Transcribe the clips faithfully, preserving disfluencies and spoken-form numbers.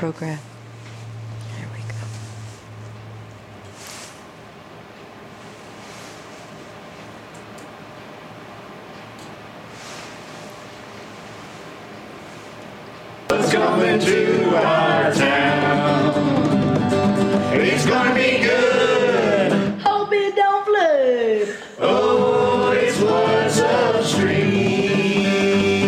program. There we go. What's coming to our town? It's gonna be good. Hope it don't flood. Oh, it's what's upstream.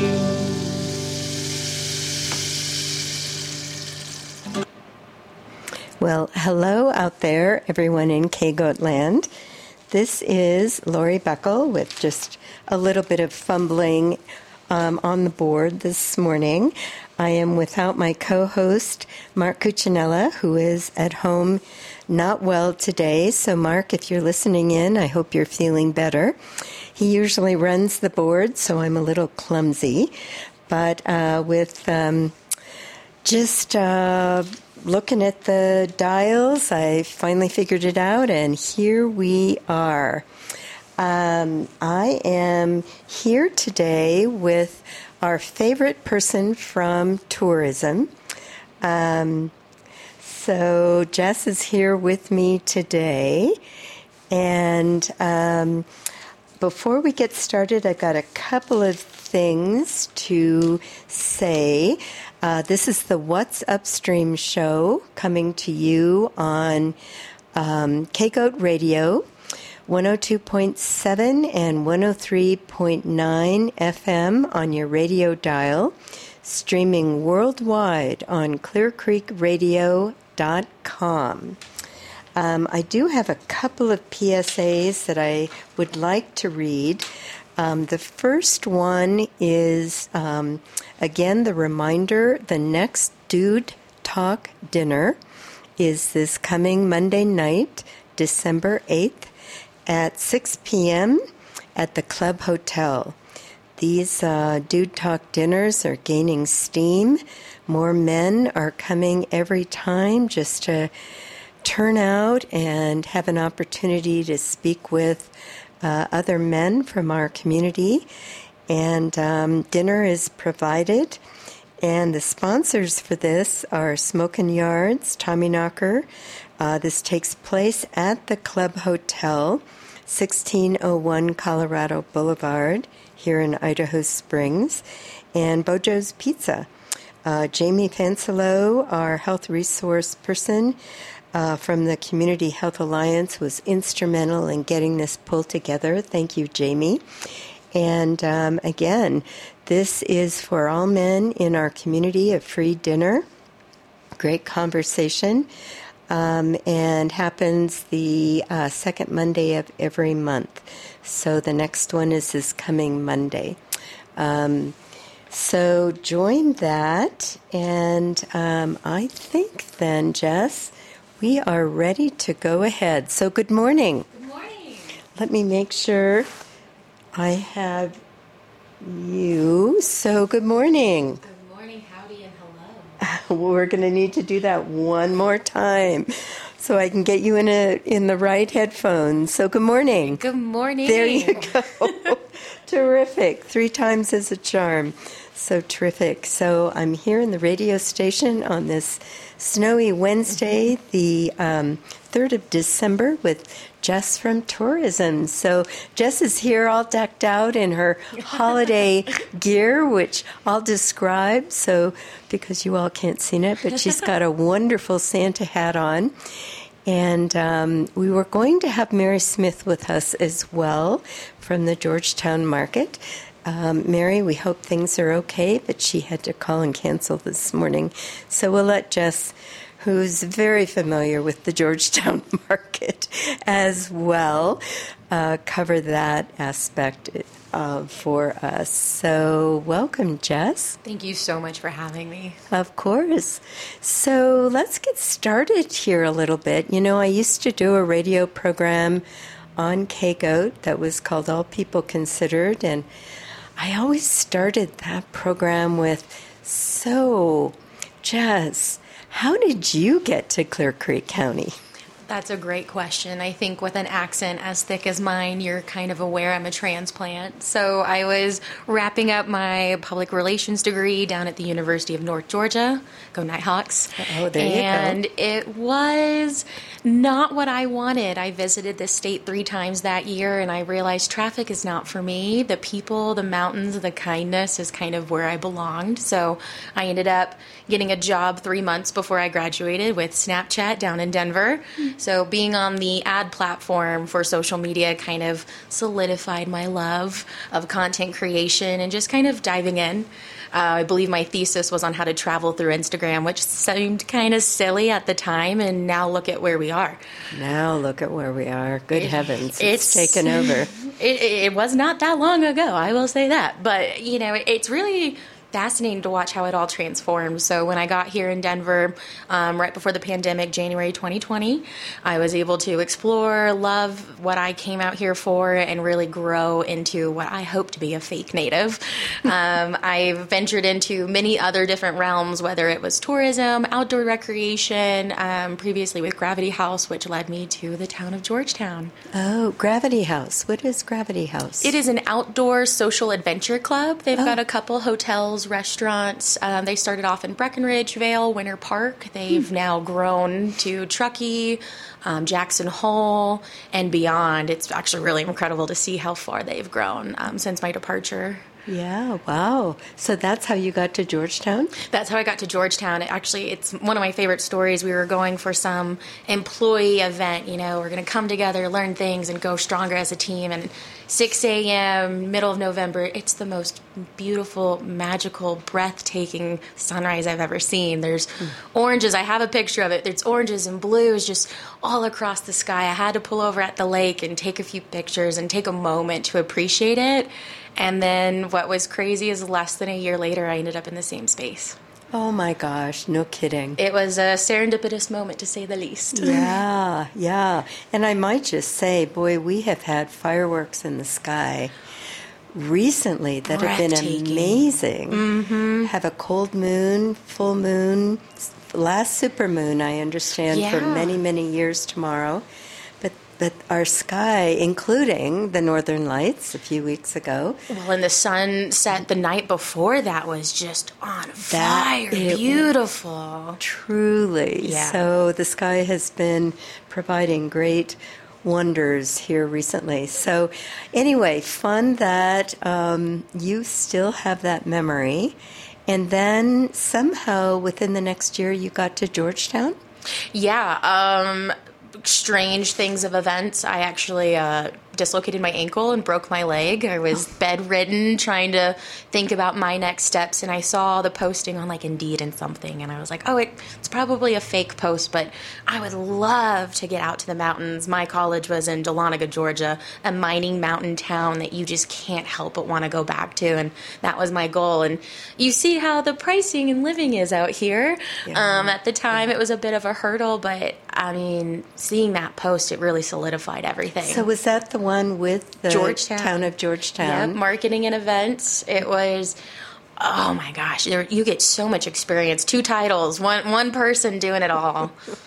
Well, hello out there, everyone in K-Goat land. This is Lori Beckel with just a little bit of fumbling um, on the board this morning. I am without my co-host, Mark Cuccinella, who is at home not well today. So, Mark, if you're listening in, I hope you're feeling better. He usually runs the board, so I'm a little clumsy. But uh, with um, just uh, looking at the dials, I finally figured it out, and here we are. Um, I am here today with our favorite person from tourism. Um, so Jess is here with me today. And um, before we get started, I've got a couple of things to say. Uh, this is the What's Upstream show coming to you on um, K-Goat Radio, one oh two point seven and one oh three point nine F M on your radio dial, streaming worldwide on clear creek radio dot com. Um, I do have a couple of P S As that I would like to read. Um, the first one is, um, again, the reminder, the next Dude Talk dinner is this coming Monday night, December eighth, at six p.m. at the Club Hotel. These uh, Dude Talk dinners are gaining steam. More men are coming every time just to turn out and have an opportunity to speak with uh, other men from our community. And um, dinner is provided. And the sponsors for this are Smokin' Yards, Tommyknocker. Uh, this takes place at the Club Hotel, sixteen oh one Colorado Boulevard, here in Idaho Springs, and Bojo's Pizza. Uh, Jamie Fancelo, our health resource person uh, from the Community Health Alliance, was instrumental in getting this pulled together. Thank you, Jamie. And um, again, this is for all men in our community, a free dinner, great conversation. Um, and happens the uh, second Monday of every month. So the next one is this coming Monday. Um, so join that, and um, I think then, Jess, we are ready to go ahead. So good morning. Good morning. Let me make sure I have you. So good morning. Good morning, howdy, and hello. We're going to need to do that one more time so I can get you in a in the right headphones. So good morning. Good morning. There you go. Terrific. Three times is a charm. So terrific. So I'm here in the radio station on this snowy Wednesday, the um, third of December, with Jess from Tourism. So Jess is here all decked out in her holiday gear, which I'll describe, so because you all can't see it, but she's got a wonderful Santa hat on. And um, we were going to have Mary Smith with us as well from the Georgetown Market. Um, Mary, we hope things are okay, but she had to call and cancel this morning. So we'll let Jess, who's very familiar with the Georgetown Market as well, uh, cover that aspect uh, for us. So welcome, Jess. Thank you so much for having me. Of course. So let's get started here a little bit. You know, I used to do a radio program on K-Goat that was called All People Considered, and I always started that program with, so, Jess, how did you get to Clear Creek County? That's a great question. I think with an accent as thick as mine, you're kind of aware I'm a transplant. So I was wrapping up my public relations degree down at the University of North Georgia. Go Nighthawks. Oh, there you go. And it was not what I wanted. I visited this state three times that year, and I realized traffic is not for me. The people, the mountains, the kindness is kind of where I belonged. So I ended up getting a job three months before I graduated with Snapchat down in Denver. Mm. So being on the ad platform for social media kind of solidified my love of content creation and just kind of diving in. Uh, I believe my thesis was on how to travel through Instagram, which seemed kind of silly at the time, and now look at where we are. Now look at where we are. Good it, heavens, it's, it's taken over. It, it was not that long ago, I will say that. But, you know, it, it's really fascinating to watch how it all transformed. So when I got here in Denver, um, right before the pandemic, January twenty twenty, I was able to explore, love what I came out here for, and really grow into what I hope to be a fake native. um, I've ventured into many other different realms, whether it was tourism, outdoor recreation, um, previously with Gravity House, which led me to the town of Georgetown. Oh, Gravity House. What is Gravity House? It is an outdoor social adventure club. They've Oh. got a couple hotels, restaurants. Um, they started off in Breckenridge, Vale, Winter Park. They've hmm. now grown to Truckee, um, Jackson Hole, and beyond. It's actually really incredible to see how far they've grown um, since my departure. Yeah, wow. So that's how you got to Georgetown? That's how I got to Georgetown. It actually, it's one of my favorite stories. We were going for some employee event. You know, we're going to come together, learn things, and go stronger as a team. And six a.m., middle of November, it's the most beautiful, magical, breathtaking sunrise I've ever seen. There's mm. oranges. I have a picture of it. There's oranges and blues just all across the sky. I had to pull over at the lake and take a few pictures and take a moment to appreciate it. And then what was crazy is less than a year later, I ended up in the same space. Oh, my gosh. No kidding. It was a serendipitous moment, to say the least. Yeah, yeah. And I might just say, boy, we have had fireworks in the sky recently that have been amazing. Mm-hmm. Have a cold moon, full moon, last supermoon, I understand, yeah. for many, many years tomorrow. But our sky, including the Northern Lights a few weeks ago. Well, and the sun set the night before that was just on fire. That, Beautiful. Truly. Yeah. So the sky has been providing great wonders here recently. So anyway, fun that um, you still have that memory. And then somehow within the next year you got to Georgetown? Yeah. Um... strange things of events. I actually uh, dislocated my ankle and broke my leg. I was bedridden trying to think about my next steps, and I saw the posting on like Indeed and something, and I was like, oh, it, it's probably a fake post, but I would love to get out to the mountains. My college was in Dahlonega, Georgia, a mining mountain town that you just can't help but want to go back to, and that was my goal. And you see how the pricing and living is out here. Yeah. Um, at the time, it was a bit of a hurdle, but I mean, seeing that post, it really solidified everything. So was that the one with the Georgetown. town of Georgetown? Yeah, marketing and events. It was, oh my gosh, there, you get so much experience. Two titles, one one person doing it all.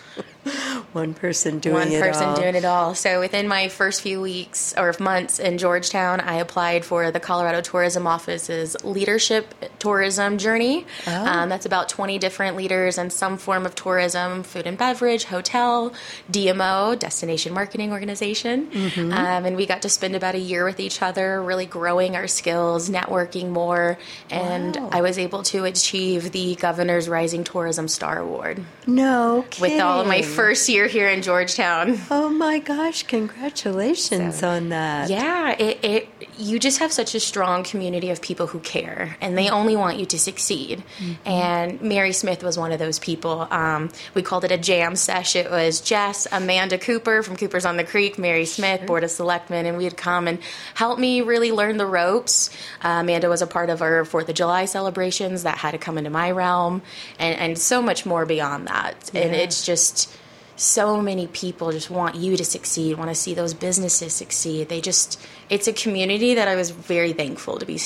One person doing One it person all. doing it all. So within my first few weeks or months in Georgetown, I applied for the Colorado Tourism Office's Leadership Tourism Journey. Oh. Um, that's about twenty different leaders in some form of tourism, food and beverage, hotel, D M O, Destination Marketing Organization. Mm-hmm. Um, and we got to spend about a year with each other, really growing our skills, networking more. And Wow. I was able to achieve the Governor's Rising Tourism Star Award. No kidding. With all of my first year here in Georgetown. Oh my gosh, congratulations So, on that. Yeah, it, it you just have such a strong community of people who care, and they only want you to succeed. Mm-hmm. And Mary Smith was one of those people. Um, we called it a jam sesh. It was Jess, Amanda Cooper from Cooper's on the Creek, Mary Smith, sure. Board of Selectmen, and we'd come and help me really learn the ropes. Uh, Amanda was a part of our fourth of July celebrations that had to come into my realm, and, and so much more beyond that. Yeah. And it's just... so many people just want you to succeed, want to see those businesses succeed. They just, it's a community that I was very thankful to be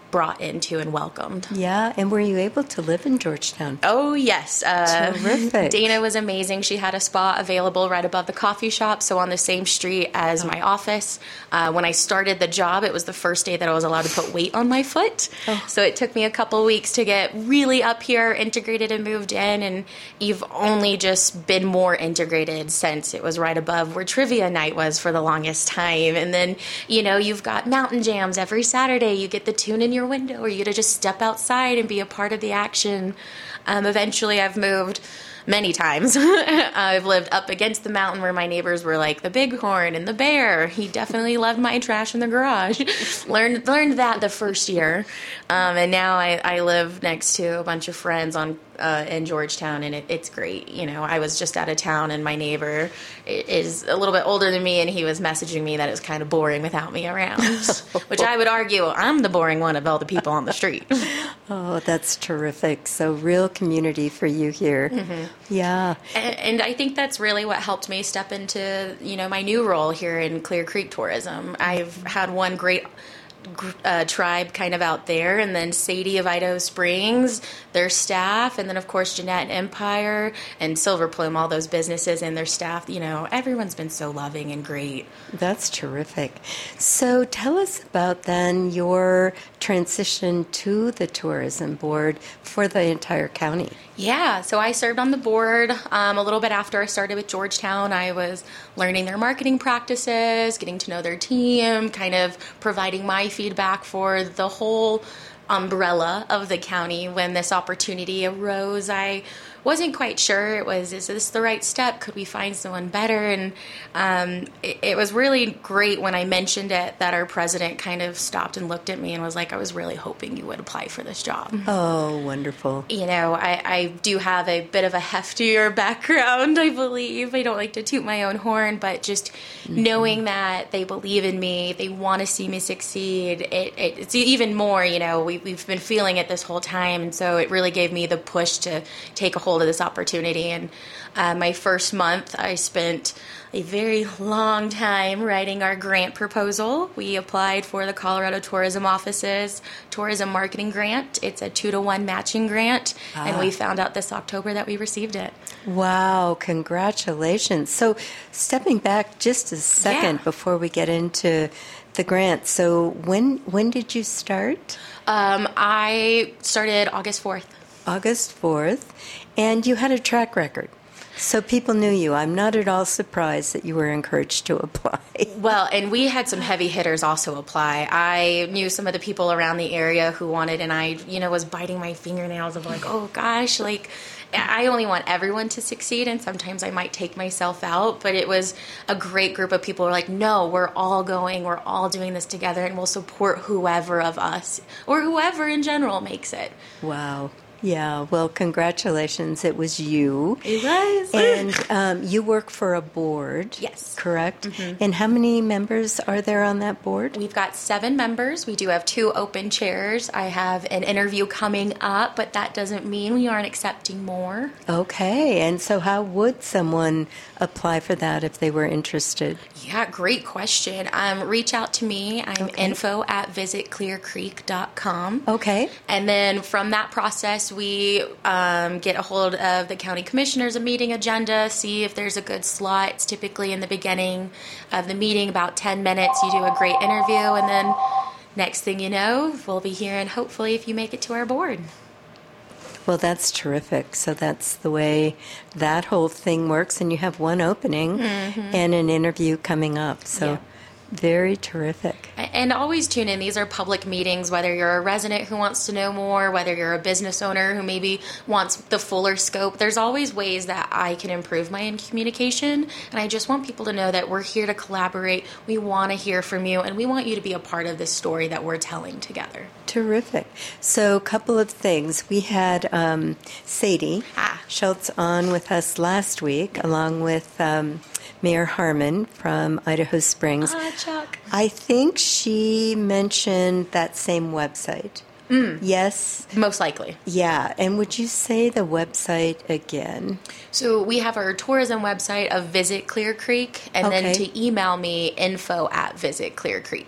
brought into and welcomed. Yeah, and were you able to live in Georgetown? Oh, yes. Uh, Terrific. Dana was amazing. She had a spot available right above the coffee shop, so on the same street as my office. Uh, when I started the job, it was the first day that I was allowed to put weight on my foot. Oh. So it took me a couple weeks to get really up here, integrated and moved in, and you've only just been more integrated since it was right above where trivia night was for the longest time. And then, you know, you've got mountain jams every Saturday. You get the tune in your window, or you get to just step outside and be a part of the action. Um, eventually, I've moved many times. I've lived up against the mountain where my neighbors were like the bighorn and the bear. He definitely loved my trash in the garage. learned learned that the first year, um, and now I, I live next to a bunch of friends on uh, in Georgetown, and it, it's great. You know, I was just out of town, and my neighbor is a little bit older than me, and he was messaging me that it was kind of boring without me around, which I would argue I'm the boring one of all the people on the street. Oh, that's terrific. So real community for you here. Mm-hmm. Yeah. And, and I think that's really what helped me step into, you know, my new role here in Clear Creek Tourism. I've had one great uh, tribe kind of out there, and then Sadie of Idaho Springs, their staff, and then of course Jeanette and Empire and Silver Plume, all those businesses and their staff. You know, everyone's been so loving and great. That's terrific. So tell us about then your transition to the tourism board for the entire county. Yeah, so I served on the board um, a little bit after I started with Georgetown. I was learning their marketing practices, getting to know their team, kind of providing my feedback for the whole umbrella of the county. When this opportunity arose, I wasn't quite sure. It was, is this the right step? Could we find someone better? And um, it, it was really great when I mentioned it that our president kind of stopped and looked at me and was like, I was really hoping you would apply for this job. Oh, wonderful. You know, I, I do have a bit of a heftier background, I believe. I don't like to toot my own horn, but just mm-hmm. knowing that they believe in me, they want to see me succeed, it, it, it's even more, you know, we, we've been feeling it this whole time. And so it really gave me the push to take a hold of this opportunity. And uh, my first month, I spent a very long time writing our grant proposal. We applied for the Colorado Tourism Office's tourism marketing grant. It's a two to one matching grant, ah. and we found out this October that we received it. Wow, congratulations. So stepping back just a second yeah. before we get into the grant. So when when did you start? Um, I started August fourth. August fourth, and you had a track record. So people knew you. I'm not at all surprised that you were encouraged to apply. Well, and we had some heavy hitters also apply. I knew some of the people around the area who wanted, and I, you know, was biting my fingernails of like, oh gosh, like I only want everyone to succeed, and sometimes I might take myself out, but it was a great group of people who were like, no, we're all going, we're all doing this together, and we'll support whoever of us, or whoever in general makes it. Wow. Yeah, well, congratulations. It was you. It was. And um, you work for a board. Yes. Correct? Mm-hmm. And how many members are there on that board? We've got seven members. We do have two open chairs. I have an interview coming up, but that doesn't mean we aren't accepting more. Okay. And so how would someone apply for that if they were interested? Yeah, great question. Um, reach out to me. I'm Okay. info at visit clear creek dot com. Okay. And then from that process, we um, get a hold of the county commissioners, a meeting agenda, see if there's a good slot. It's typically in the beginning of the meeting, about ten minutes. You do a great interview, and then next thing you know, we'll be here, and hopefully if you make it to our board. Well, that's terrific. So that's the way that whole thing works. And you have one opening Mm-hmm. and an interview coming up. So Yeah. very terrific. And always tune in. These are public meetings, whether you're a resident who wants to know more, whether you're a business owner who maybe wants the fuller scope. There's always ways that I can improve my communication. And I just want people to know that we're here to collaborate. We want to hear from you, and we want you to be a part of this story that we're telling together. Terrific. So a couple of things. We had um, Sadie Ah. Schultz on with us last week, along with um, Mayor Harmon from Idaho Springs. Ah, Chuck. I think she mentioned that same website. Mm. Yes? Most likely. Yeah. And would you say the website again? So we have our tourism website of Visit Clear Creek, and Okay. then to email me, info at Visit Clear Creek.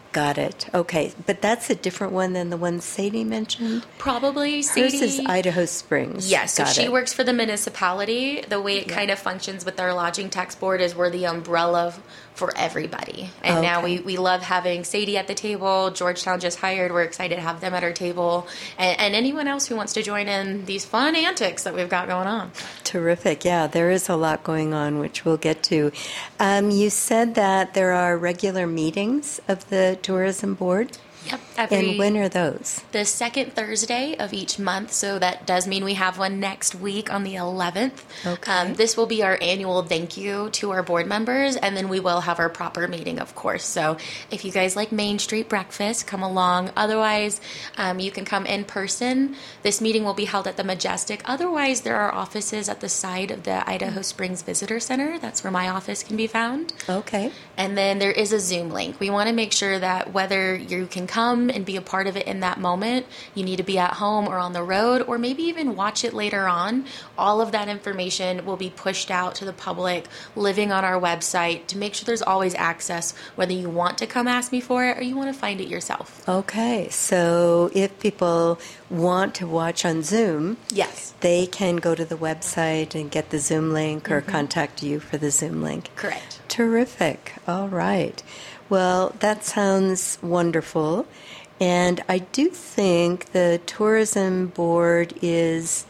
Got it. Okay. But that's a different one than the one Sadie mentioned? Probably Hers Sadie. is Idaho Springs. Yes, so Got she it. works for the municipality. The way it Yeah. kind of functions with our lodging tax board is we're the umbrella f- for everybody. And now Okay. we, we love having Sadie at the table. Georgetown just hired. We're excited to have them at our table. And, and anyone else who wants to join in these fun antics that we've got going on. Terrific. Yeah, there is a lot going on, which we'll get to. Um, you said that there are regular meetings of the tourism board. Yep. Every, And when are those? the second Thursday of each month, so that does mean we have one next week on the eleventh. Okay. Um, this will be our annual thank you to our board members, and then we will have our proper meeting, of course. So if you guys like Main Street breakfast, come along. Otherwise, um, you can come in person. This meeting will be held at the Majestic. Otherwise, there are offices at the side of the Idaho Springs Visitor Center. That's where my office can be found. Okay. And then there is a Zoom link. We want to make sure that whether you can come and be a part of it in that moment, you need to be at home or on the road, or maybe even watch it later on. All of that information will be pushed out to the public, living on our website, to make sure there's always access, whether you want to come ask me for it or you want to find it yourself. Okay. So if people want to watch on Zoom, Yes. they can go to the website and get the Zoom link or contact you for the Zoom link. Correct. Terrific. All right. Well, that sounds wonderful. And I do think the tourism board is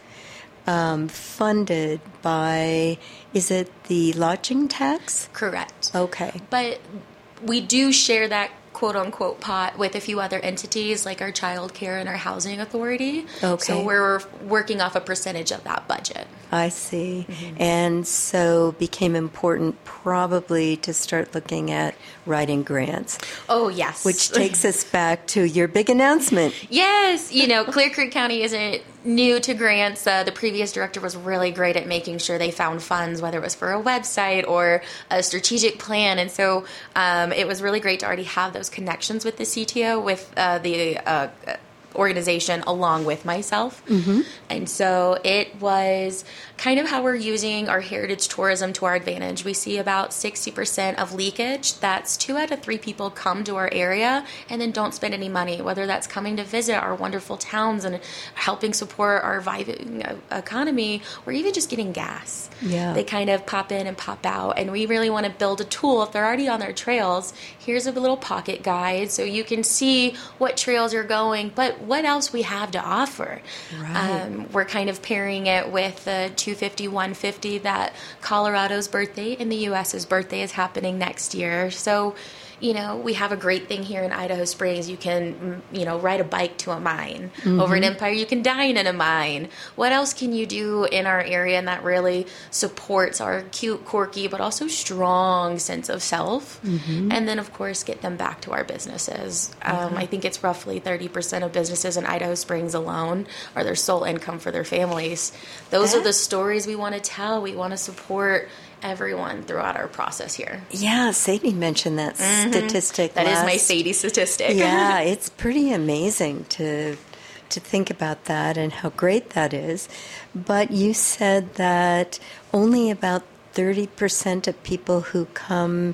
um, funded by, is it the lodging tax? Correct. Okay. But we do share that quote unquote pot with a few other entities like our child care and our housing authority. Okay. So we're working off a percentage of that budget. I see. And so became important probably to start looking at writing grants, Oh, yes. which takes us back to your big announcement. Yes, you know, Clear Creek County isn't new to grants. Uh, the previous director was really great at making sure they found funds, whether it was for a website or a strategic plan. And so um, it was really great to already have those connections with the C T O, with uh, the uh, organization, along with myself. Mm-hmm. And so it was kind of how we're using our heritage tourism to our advantage. We see about sixty percent of leakage. That's two out of three people come to our area and then don't spend any money, whether that's coming to visit our wonderful towns and helping support our viving economy, or even just getting gas. Yeah. They kind of pop in and pop out. And we really want to build a tool. If they're already on their trails, here's a little pocket guide so you can see what trails you're going, but what else we have to offer. Right. Um, we're kind of pairing it with the two fifty, one fifty that Colorado's birthday and the U S's birthday is happening next year. So, you know, we have a great thing here in Idaho Springs. You can, you know, ride a bike to a mine. Mm-hmm. Over in Empire, you can dine in a mine. What else can you do in our area and that really supports our cute, quirky, but also strong sense of self? Mm-hmm. And then, of course, get them back to our businesses. Um, I think it's roughly thirty percent of businesses in Idaho Springs alone are their sole income for their families. Those are the stories we want to tell. We want to support everyone throughout our process here. Yeah, Sadie mentioned that statistic. That is last. my Sadie statistic. Yeah, it's pretty amazing to to think about that and how great that is. But you said that only about thirty percent of people who come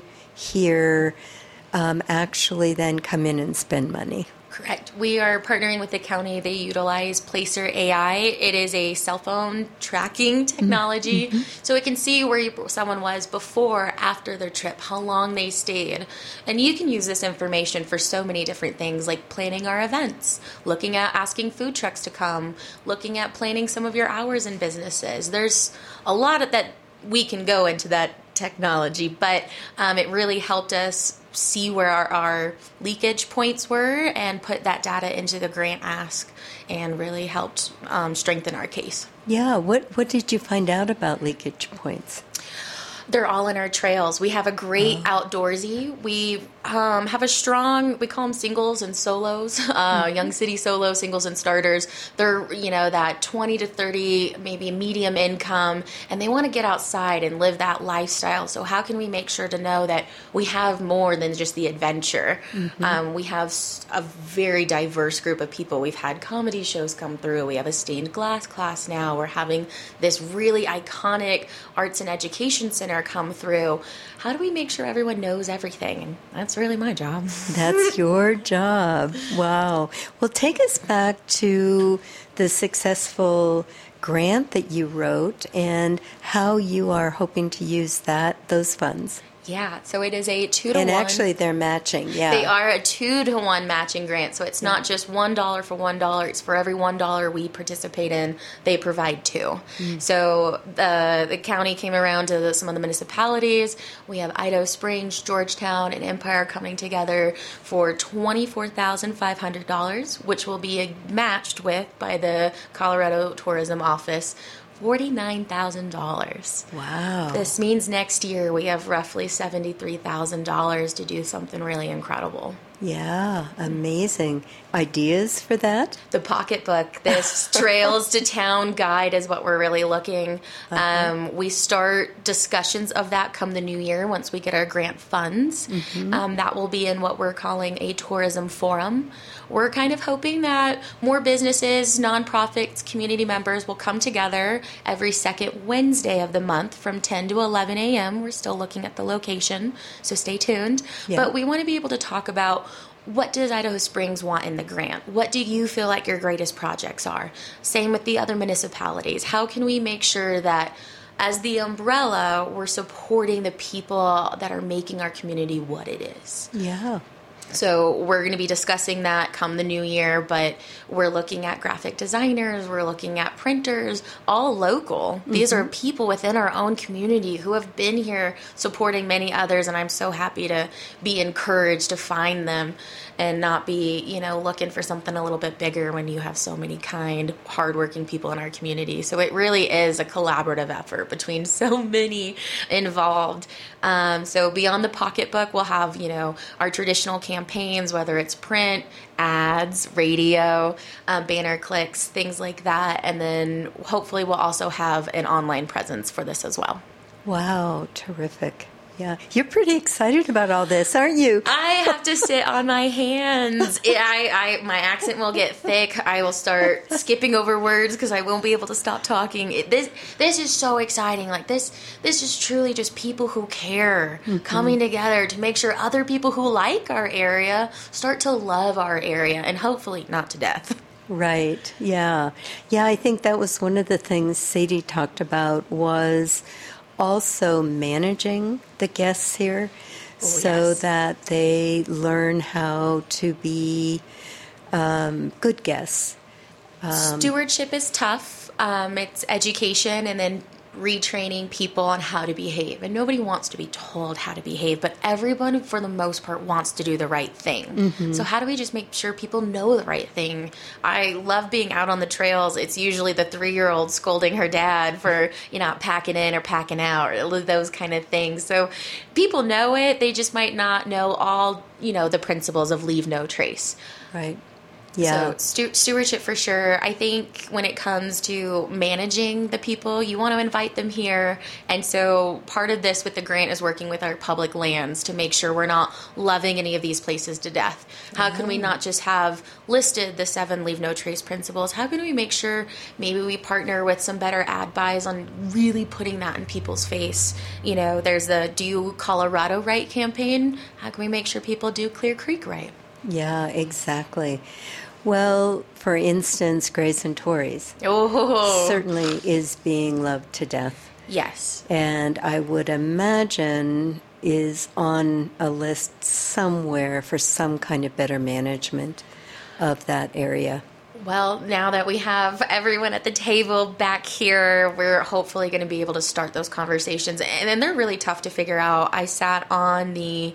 here um, actually then come in and spend money. Correct. We are partnering with the county. They utilize Placer A I. It is a cell phone tracking technology. Mm-hmm. So it can see where you, someone was before, after their trip, how long they stayed. And you can use this information for so many different things, like planning our events, looking at asking food trucks to come, looking at planning some of your hours in businesses. There's a lot of that we can go into that technology, but um, it really helped us see where our, our leakage points were and put that data into the grant ask, and really helped um, strengthen our case. Yeah, what what did you find out about leakage points? They're all in our trails. We have a great oh. outdoorsy. We um, have a strong, we call them singles and solos, uh, mm-hmm. young city solos, singles and starters. They're, you know, that twenty to thirty, maybe medium income, and they want to get outside and live that lifestyle. So how can we make sure to know that we have more than just the adventure? Mm-hmm. Um, we have a very diverse group of people. We've had comedy shows come through. We have a stained glass class now. We're having this really iconic arts and education center listener come through, how do we make sure everyone knows everything? And that's really my job. That's your job. Wow. Well, take us back to the successful grant that you wrote and how you are hoping to use that those funds. Yeah, so it is a two to And one. actually, they're matching. Yeah, They are a two to one matching grant, so it's not just one dollar for one dollar. It's for every one dollar we participate in, they provide two. Mm. So the the county came around to the, some of the municipalities. We have Idaho Springs, Georgetown, and Empire coming together for twenty four thousand five hundred dollars, which will be matched with by the Colorado Tourism Office. forty-nine thousand dollars. Wow. This means next year we have roughly seventy-three thousand dollars to do something really incredible. Yeah, amazing. Ideas for that? The pocketbook, this Trails to Town guide is what we're really looking. Uh-huh. Um, we start discussions of that come the new year once we get our grant funds. Mm-hmm. Um, that will be in what we're calling a tourism forum. We're kind of hoping that more businesses, nonprofits, community members will come together every second Wednesday of the month from ten to eleven a.m. We're still looking at the location, so stay tuned. Yeah. But we want to be able to talk about what does Idaho Springs want in the grant? What do you feel like your greatest projects are? Same with the other municipalities. How can we make sure that as the umbrella, we're supporting the people that are making our community what it is? Yeah. So we're going to be discussing that come the new year, but we're looking at graphic designers, we're looking at printers, all local. Mm-hmm. These are people within our own community who have been here supporting many others, and I'm so happy to be encouraged to find them and not be, you know, looking for something a little bit bigger when you have so many kind, hardworking people in our community. So it really is a collaborative effort between so many involved. Um, so beyond the pocketbook, we'll have, you know, our traditional campaigns, whether it's print, ads, radio, um, banner clicks, things like that. And then hopefully we'll also have an online presence for this as well. Wow, terrific. Yeah, you're pretty excited about all this, aren't you? I have to sit on my hands. It, I, I, my accent will get thick. I will start skipping over words because I won't be able to stop talking. It, this, this is so exciting. Like this, this is truly just people who care mm-hmm. coming together to make sure other people who like our area start to love our area, and hopefully not to death. Right. Yeah. Yeah. I think that was one of the things Sadie talked about was also managing the guests here oh, so yes. that they learn how to be um, good guests. Um, Stewardship is tough. Um, it's education and then retraining people on how to behave. And nobody wants to be told how to behave, but everyone, for the most part, wants to do the right thing. Mm-hmm. So how do we just make sure people know the right thing? I love being out on the trails. It's usually the three-year-old scolding her dad for, you know, packing in or packing out, or those kind of things. So people know it. They just might not know all, you know, the principles of leave no trace. Right. Yeah. So stu- stewardship for sure. I think when it comes to managing the people, you want to invite them here. And so part of this with the grant is working with our public lands to make sure we're not loving any of these places to death. How can we not just have listed the seven leave no trace principles? How can we make sure maybe we partner with some better ad buys on really putting that in people's face? You know, there's the Do Colorado Right campaign. How can we make sure people do Clear Creek right? Yeah, exactly. Well, for instance, Grace and Tories oh. certainly is being loved to death. Yes. And I would imagine is on a list somewhere for some kind of better management of that area. Well, now that we have everyone at the table back here, we're hopefully going to be able to start those conversations. And then they're really tough to figure out. I sat on the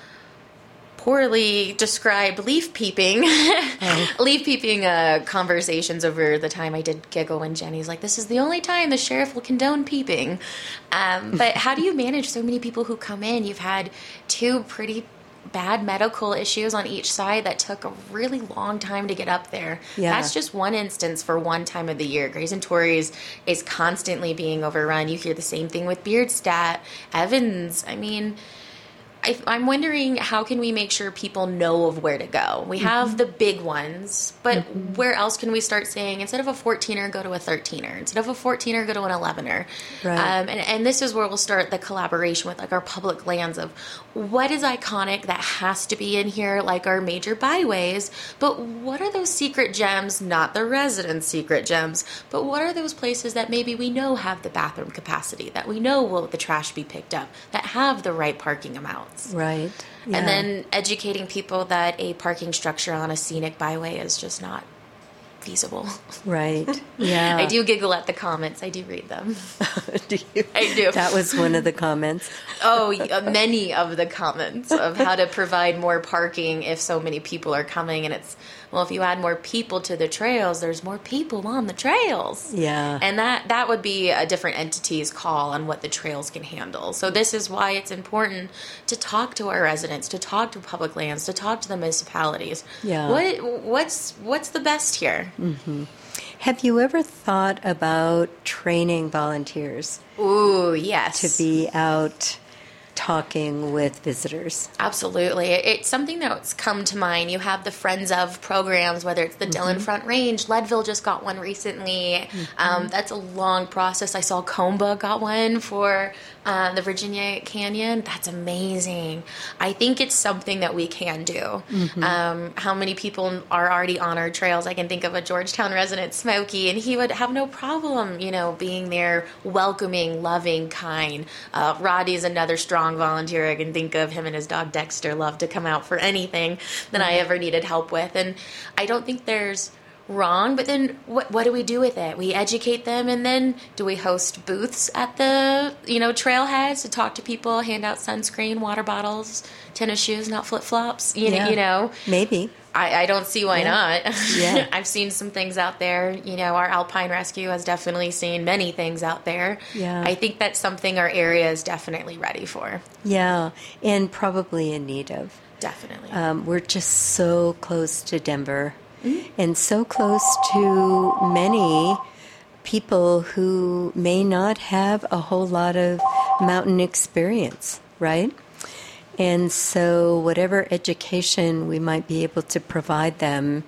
poorly described leaf peeping, oh. leaf peeping uh, conversations over the time. I did giggle when Jenny's like, this is the only time the sheriff will condone peeping. Um, but how do you manage so many people who come in? You've had two pretty bad medical issues on each side that took a really long time to get up there. Yeah. That's just one instance for one time of the year. Grace and Tories is constantly being overrun. You hear the same thing with Beardstadt, Evans. I mean, I, I'm wondering, how can we make sure people know of where to go? We have mm-hmm. the big ones, but mm-hmm. where else can we start saying, instead of a fourteener, go to a thirteener. Instead of a fourteener, go to an elevener. Right. Um, and, and this is where we'll start the collaboration with like our public lands of what is iconic that has to be in here, like our major byways, but what are those secret gems, not the resident secret gems, but what are those places that maybe we know have the bathroom capacity, that we know will the trash be picked up, that have the right parking amounts. Right. Yeah. And then educating people that a parking structure on a scenic byway is just not feasible. Right. Yeah. I do giggle at the comments. I do read them. Do you? I do. That was one of the comments. Oh, many of the comments of how to provide more parking if so many people are coming. And it's, well, if you add more people to the trails, there's more people on the trails. Yeah. And that, that would be a different entity's call on what the trails can handle. So this is why it's important to talk to our residents, to talk to public lands, to talk to the municipalities. Yeah. What what's what's the best here? Mm-hmm. Have you ever thought about training volunteers? Ooh, yes. To be out talking with visitors. Absolutely. It's something that's come to mind. You have the Friends of programs, whether it's the mm-hmm. Dillon Front Range. Leadville just got one recently. Mm-hmm. Um, that's a long process. I saw Comba got one for uh, the Virginia Canyon. That's amazing. I think it's something that we can do. Mm-hmm. Um, how many people are already on our trails? I can think of a Georgetown resident, Smokey, and he would have no problem, you know, being there, welcoming, loving, kind. Uh, Roddy's another strong volunteer. I can think of him and his dog Dexter love to come out for anything that I ever needed help with. And I don't think there's wrong, but then what what do we do with it? We educate them, and then do we host booths at the, you know, trailheads to talk to people, hand out sunscreen, water bottles, tennis shoes, not flip-flops, you, yeah. know, you know? Maybe. I, I don't see why yeah. not. Yeah. I've seen some things out there. You know, our Alpine Rescue has definitely seen many things out there. Yeah. I think that's something our area is definitely ready for. Yeah, and probably in need of. Definitely. Um, we're just so close to Denver, mm-hmm. and so close to many people who may not have a whole lot of mountain experience, right? And so whatever education we might be able to provide them,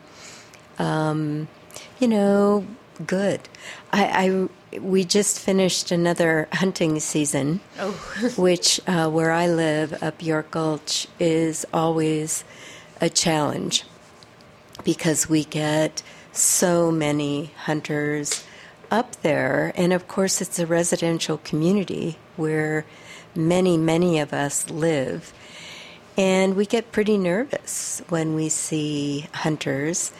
um, you know, good. I, I we just finished another hunting season, oh. which uh, where I live, up York Gulch, is always a challenge because we get so many hunters up there. And of course, it's a residential community where many, many of us live. And we get pretty nervous when we see hunters.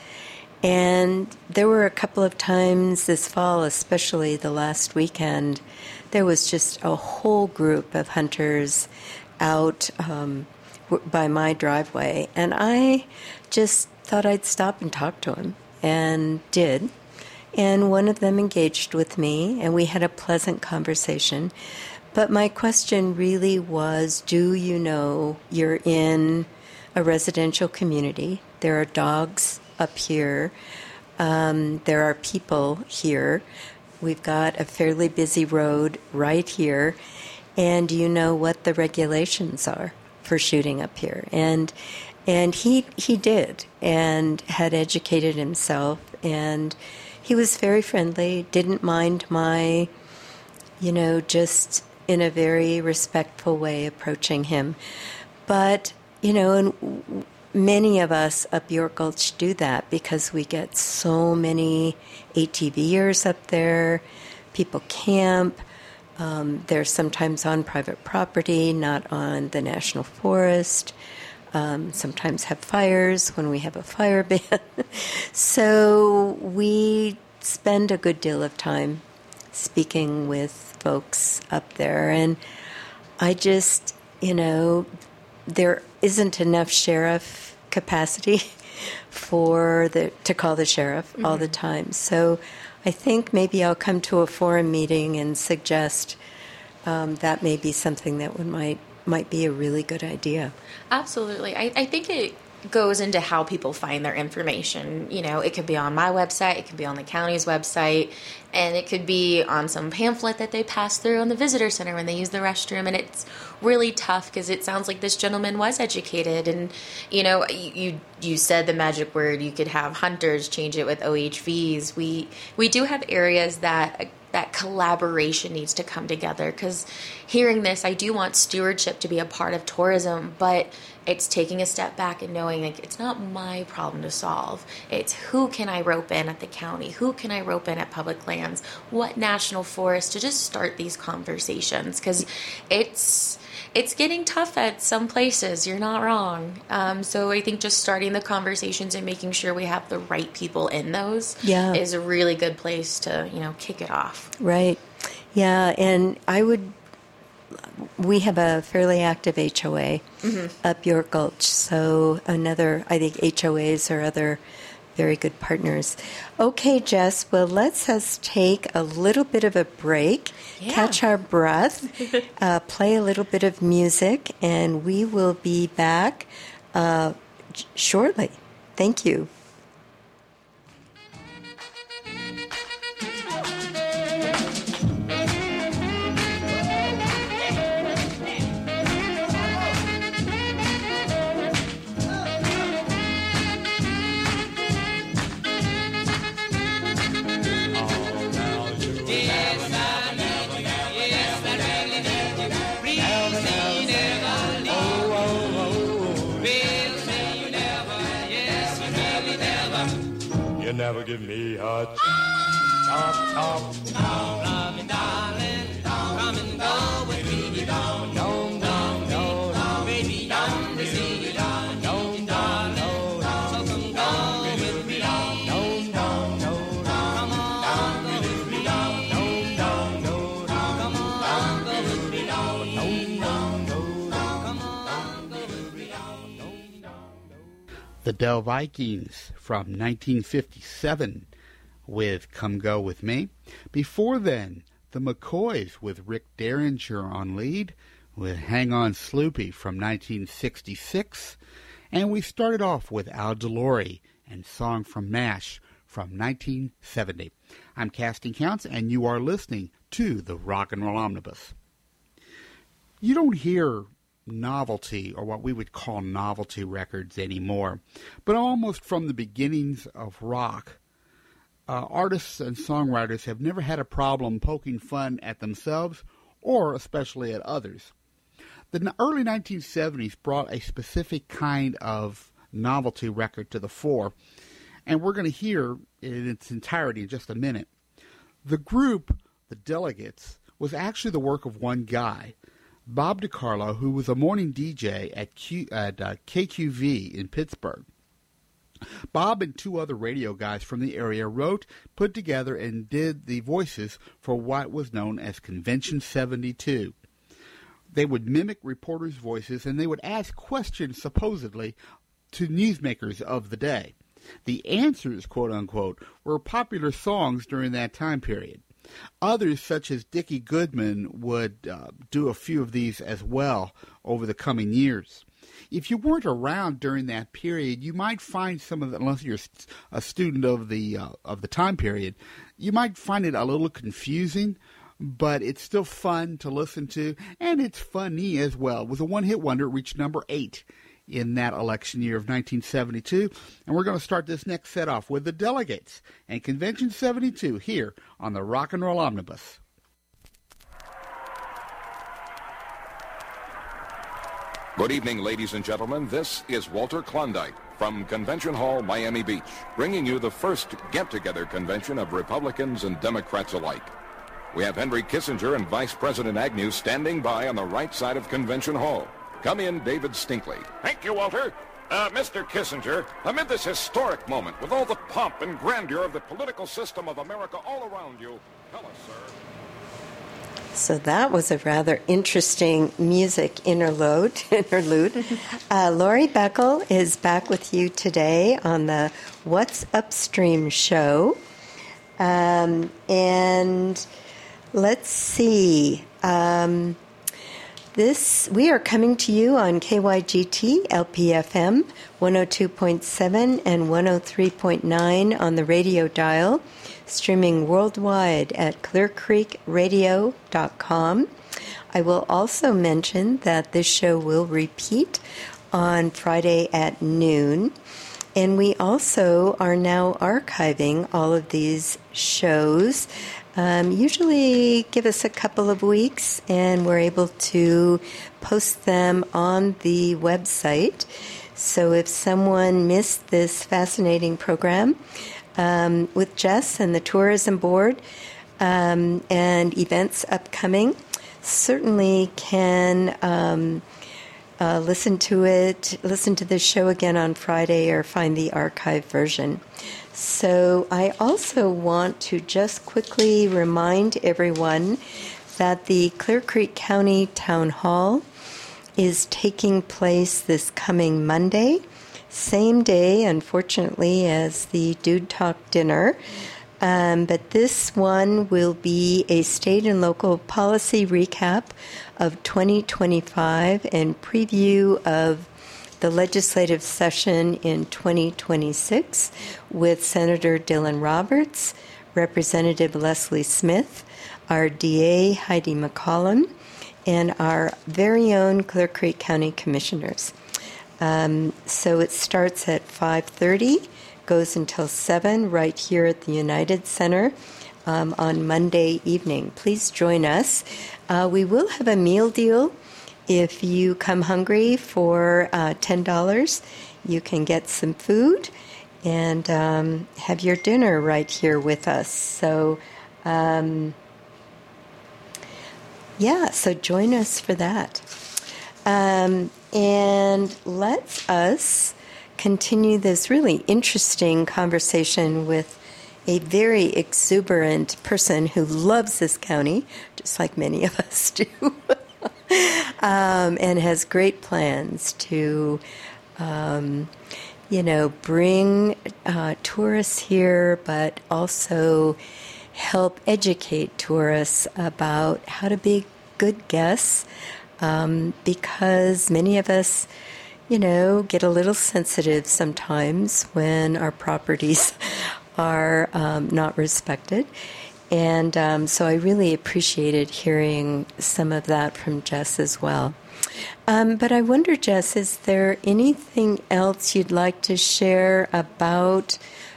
And there were a couple of times this fall, especially the last weekend, there was just a whole group of hunters out um, by my driveway. And I just thought I'd stop and talk to them, and did. And one of them engaged with me, and we had a pleasant conversation. But my question really was, do you know you're in a residential community? There are dogs up here. Um, there are people here. We've got a fairly busy road right here. And do you know what the regulations are for shooting up here? And and he he did, and had educated himself. And he was very friendly, didn't mind my, you know, just in a very respectful way approaching him. But, you know, and many of us up York Gulch do that because we get so many A T Vers up there. People camp. Um, they're sometimes on private property, not on the national forest. Um, sometimes have fires when we have a fire ban. So we spend a good deal of time speaking with folks up there, and I just, you know, there isn't enough sheriff capacity for the to call the sheriff mm-hmm. all the time. So I think maybe I'll come to a forum meeting and suggest um, that may be something that would might might be a really good idea. Absolutely. I, I think it goes into how people find their information. You know, it could be on my website, it could be on the county's website, and it could be on some pamphlet that they pass through in the visitor center when they use the restroom. And it's really tough because it sounds like this gentleman was educated. And, you know, you you said the magic word. You could have hunters change it with O H Vs. We we do have areas that that collaboration needs to come together, because hearing this, I do want stewardship to be a part of tourism, but it's taking a step back and knowing, like, it's not my problem to solve. It's who can I rope in at the county? Who can I rope in at public lands? What national forest to just start these conversations? Because it's it's getting tough at some places. You're not wrong. Um, so I think just starting the conversations and making sure we have the right people in those yeah. is a really good place to, you know, kick it off. Right. Yeah, and I would... We have a fairly active H O A mm-hmm. up York Gulch, so another, I think H O As are other very good partners. Okay, Jess, well, let's us take a little bit of a break, yeah. catch our breath, uh, play a little bit of music, and we will be back uh, shortly. Thank you. Never give me a chop, chop. Love me, darling, come and go with me. Don't, don't, don't, don't, baby, don't see you, don't, don't, don't, so come go with me. Don't, don't, don't, come on, go with me. Don't, don't, don't, come on, go with me. Don't, don't, don't, come on, go with me. The Del Vikings from nineteen fifty-seven with Come Go With Me. Before then, the McCoys with Rick Derringer on lead with Hang On Sloopy from nineteen sixty-six. And we started off with Al DeLore and Song from MASH from nineteen seventy. I'm Casting Counts, and you are listening to the Rock and Roll Omnibus. You don't hear novelty, or what we would call novelty records anymore, but almost from the beginnings of rock, uh, artists and songwriters have never had a problem poking fun at themselves or especially at others. The early nineteen seventies brought a specific kind of novelty record to the fore, and we're going to hear it in its entirety in just a minute. The group, the Delegates, was actually the work of one guy, Bob DiCarlo, who was a morning D J at, Q, at uh, K Q V in Pittsburgh. Bob and two other radio guys from the area wrote, put together, and did the voices for what was known as Convention seventy-two. They would mimic reporters' voices, and they would ask questions, supposedly, to newsmakers of the day. The answers, quote-unquote, were popular songs during that time period. Others, such as Dickie Goodman, would uh, do a few of these as well over the coming years. If you weren't around during that period, you might find some of the, unless you're a student of the uh, of the time period, you might find it a little confusing, but it's still fun to listen to, and it's funny as well. It was a one-hit wonder. It reached number eight in that election year of nineteen seventy-two. And we're going to start this next set off with the Delegates and Convention seventy-two here on the Rock and Roll Omnibus. Good evening, ladies and gentlemen. This is Walter Klondike from Convention Hall, Miami Beach, bringing you the first get-together convention of Republicans and Democrats alike. We have Henry Kissinger and Vice President Agnew standing by on the right side of Convention Hall. Come in, David Stinkley. Thank you, Walter. Uh, Mister Kissinger, amid this historic moment, with all the pomp and grandeur of the political system of America all around you, tell us, sir. So that was a rather interesting music interlude. interlude. uh, Lori Beckel is back with you today on the What's Upstream show. Um, and let's see. Um, This we are coming to you on K Y G T L P F M one oh two point seven and one oh three point nine on the radio dial, streaming worldwide at clear creek radio dot com. I will also mention that this show will repeat on Friday at noon. And we also are now archiving all of these shows. Um, usually give us a couple of weeks and we're able to post them on the website. So if someone missed this fascinating program um, with Jess and the Tourism Board um, and events upcoming, certainly can um, uh, listen to it, listen to this show again on Friday or find the archive version. So I also want to just quickly remind everyone that the Clear Creek County Town Hall is taking place this coming Monday, same day, unfortunately, as the Dude Talk dinner. Um, but this one will be a state and local policy recap of twenty twenty-five and preview of the legislative session in twenty twenty-six with Senator Dylan Roberts, Representative Leslie Smith, our D A Heidi McCollum, and our very own Clear Creek County Commissioners. Um, so it starts at five thirty, goes until seven right here at the United Center um, on Monday evening. Please join us. Uh, we will have a meal deal. If you come hungry for uh, ten dollars, you can get some food and um, have your dinner right here with us. So, um, yeah, so join us for that. Um, and let us continue this really interesting conversation with a very exuberant person who loves this county, just like many of us do. Um, and has great plans to, um, you know, bring uh, tourists here, but also help educate tourists about how to be good guests, um, because many of us, you know, get a little sensitive sometimes when our properties are um, not respected. And um, so I really appreciated hearing some of that from Jess as well. Um, but I wonder, Jess, is there anything else you'd like to share about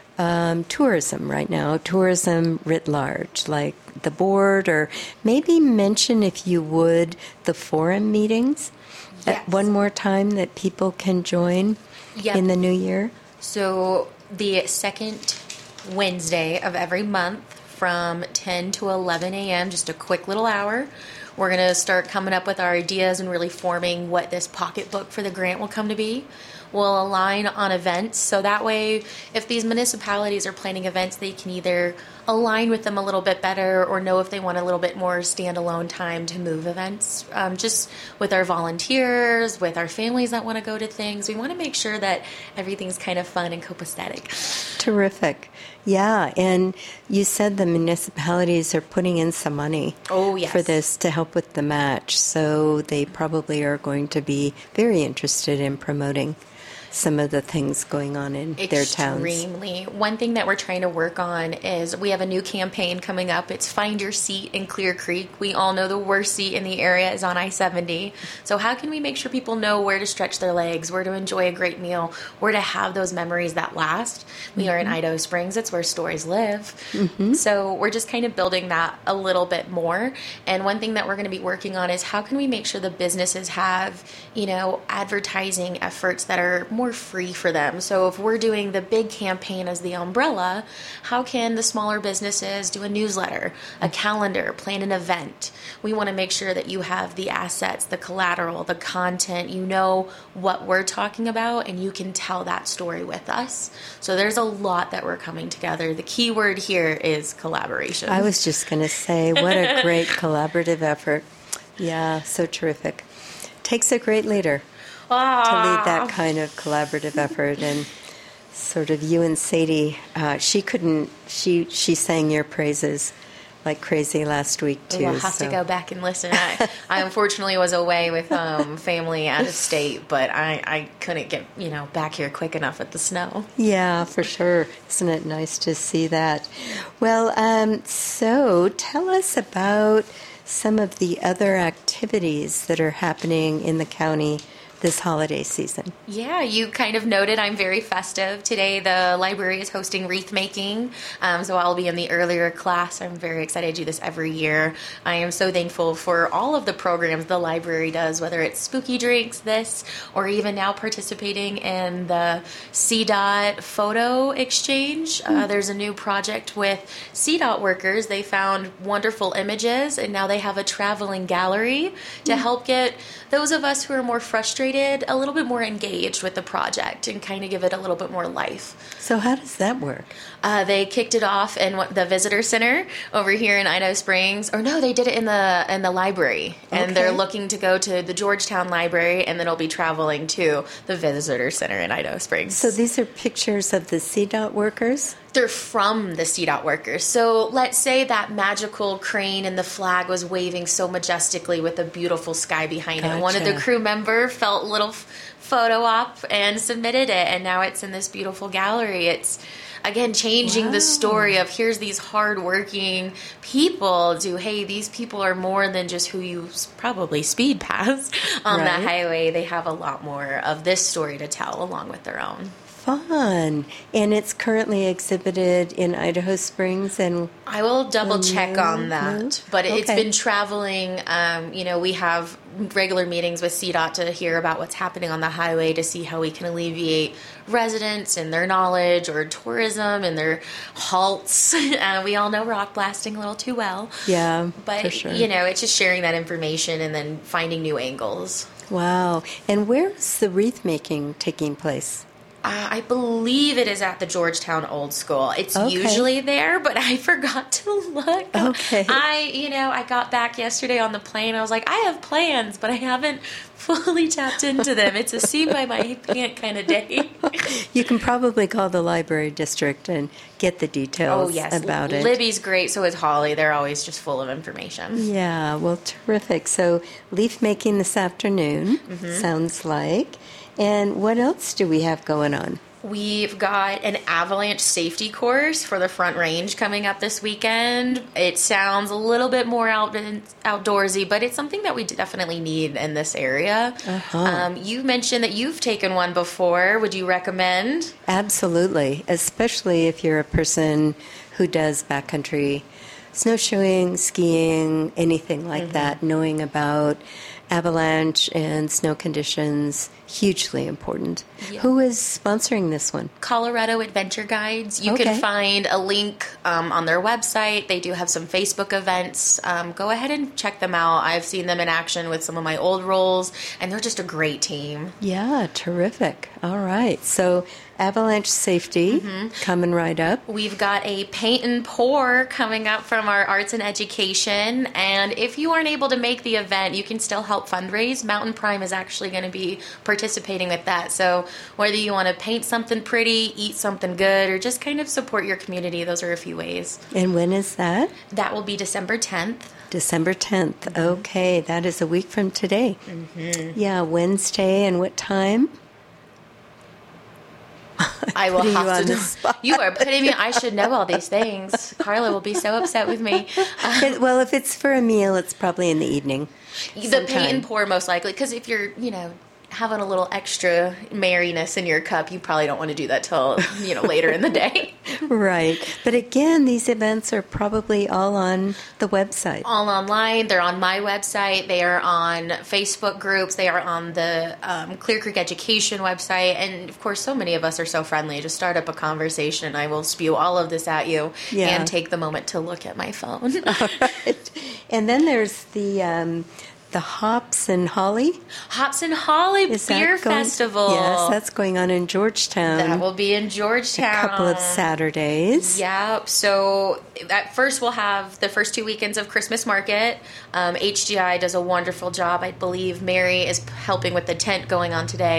um, tourism right now, tourism writ large, like the board, or maybe mention, if you would, the forum meetings Yes. at one more time that people can join Yep. in the new year? So the second Wednesday of every month, from ten to eleven a.m., just a quick little hour. We're going to start coming up with our ideas and really forming what this pocketbook for the grant will come to be. We'll align on events, so that way if these municipalities are planning events, they can either align with them a little bit better or know if they want a little bit more standalone time to move events. Um, just with our volunteers, with our families that want to go to things, we want to make sure that everything's kind of fun and copacetic. Terrific. Yeah, and you said the municipalities are putting in some money Oh, yes. for this to help with the match, so they probably are going to be very interested in promoting some of the things going on in their towns. Extremely. One thing that we're trying to work on is we have a new campaign coming up. It's Find Your Seat in Clear Creek. We all know the worst seat in the area is on I seventy. So how can we make sure people know where to stretch their legs, where to enjoy a great meal, where to have those memories that last? We mm-hmm. are in Idaho Springs. It's where stories live. Mm-hmm. So we're just kind of building that a little bit more. And one thing that we're going to be working on is how can we make sure the businesses have, you know, advertising efforts that are more free for them. So if we're doing the big campaign as the umbrella, how can the smaller businesses do a newsletter, a calendar, plan an event? We want to make sure that you have the assets, the collateral, the content, you know what we're talking about, and you can tell that story with us. So there's a lot that we're coming together. The key word here is collaboration. I was just going to say, what a great collaborative effort. Yeah, so terrific. Takes a great leader Ah. to lead that kind of collaborative effort. And sort of you and Sadie, uh, she couldn't, she, she sang your praises like crazy last week, too. We'll have so. to go back and listen. I, I unfortunately was away with um, family out of state, but I, I couldn't get, you know, back here quick enough with the snow. Yeah, for sure. Isn't it nice to see that? Well, um, so tell us about some of the other activities that are happening in the county this holiday season. Yeah, you kind of noted I'm very festive. Today the library is hosting wreath making, um, so I'll be in the earlier class. I'm very excited to do this every year. I am so thankful for all of the programs the library does, whether it's Spooky Drinks, this, or even now participating in the C DOT photo exchange. Uh, there's a new project with C DOT workers. They found wonderful images, and now they have a traveling gallery to help get those of us who are more frustrated a little bit more engaged with the project and kind of give it a little bit more life. So how does that work? Uh, they kicked it off in what, the visitor center over here in Idaho Springs, or no, they did it in the in the library, and Okay. they're looking to go to the Georgetown Library, and then they'll be traveling to the visitor center in Idaho Springs. So these are pictures of the C DOT workers? They're from the C DOT workers. So let's say that magical crane and the flag was waving so majestically with a beautiful sky behind it. And one of the Gotcha. crew member felt a little f- photo op and submitted it, and now it's in this beautiful gallery. It's again changing Wow. the story of here's these hardworking people to hey, these people are more than just who you s- probably speed past on Right. the highway. They have a lot more of this story to tell along with their own. Fun. And it's currently exhibited in Idaho Springs and I will double check on that, no? but it's Okay. been traveling. Um, you know, we have regular meetings with C DOT to hear about what's happening on the highway to see how we can alleviate residents and their knowledge or tourism and their halts. Uh, we all know rock blasting a little too well. yeah, But, for sure. you know, it's just sharing that information and then finding new angles. Wow. And where is the wreath making taking place? Uh, I believe it is at the Georgetown Old School. It's Okay. usually there, but I forgot to look. Okay. I, you know, I got back yesterday on the plane. I was like, I have plans, but I haven't fully tapped into them. It's a see by my pant kind of day. You can probably call the library district and get the details Oh, yes. about it. Libby's great, so is Holly. They're always just full of information. Yeah, well, terrific. So, leaf making this afternoon, Mm-hmm. sounds like. And what else do we have going on? We've got an avalanche safety course for the Front Range coming up this weekend. It sounds a little bit more out outdoorsy, but it's something that we definitely need in this area. Uh-huh. Um, you mentioned that you've taken one before. Would you recommend? Absolutely, especially if you're a person who does backcountry snowshoeing, skiing, anything like Mm-hmm. that, knowing about avalanche and snow conditions, hugely important. Yeah. Who is sponsoring this one? Colorado Adventure Guides. You Okay. can find a link um, on their website. They do have some Facebook events. Um, go ahead and check them out. I've seen them in action with some of my old roles, and they're just a great team. Yeah, terrific. All right, so avalanche safety Mm-hmm. coming right up. We've got a paint and pour coming up from our arts and education. And if you aren't able to make the event, you can still help fundraise. Mountain Prime is actually going to be participating with that. So whether you want to paint something pretty, eat something good, or just kind of support your community, those are a few ways. And when is that? That will be December tenth. December tenth. Mm-hmm. Okay, that is a week from today. Mm-hmm. Yeah, Wednesday, and what time? I will Putting you have on to. the spot. You are putting me. I should know all these things. Carla will be so upset with me. Uh, It- well, if it's for a meal, it's probably in the evening. the paint sometime. and pour, most likely, because if you're, you know, having a little extra merriness in your cup, you probably don't want to do that till you know later in the day. Right. But again, these events are probably all on the website. All online. They're on my website. They are on Facebook groups. They are on the um, Clear Creek Education website. And of course, so many of us are so friendly. Just start up a conversation. I will spew all of this at you Yeah. and take the moment to look at my phone. Right. And then there's the um, the Hops and Holly. Hops and Holly Is that Beer going- Festival. Yes, that's going on in Georgetown. that will be in Georgetown. a couple of Saturdays. Yep. So at first we'll have the first two weekends of Christmas market. Um, H G I does a wonderful job. I believe Mary is helping with the tent going on today.